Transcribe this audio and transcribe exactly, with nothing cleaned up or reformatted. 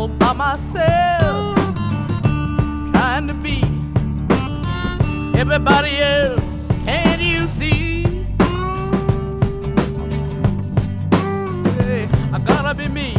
all by myself, trying to be everybody else. Can't you see? Hey, I gotta be me.